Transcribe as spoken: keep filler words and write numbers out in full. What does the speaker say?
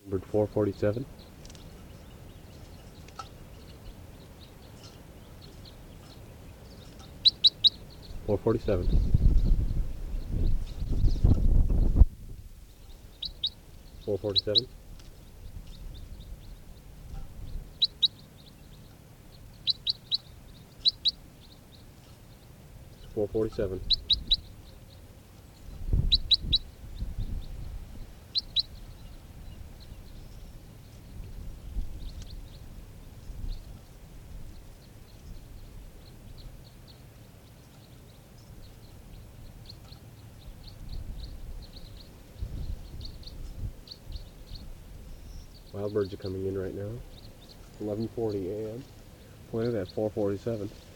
Bird four forty-seven. four forty-seven. four forty-seven. four forty-seven. Wild birds are coming in right now. eleven forty a m Pointed at four forty-seven.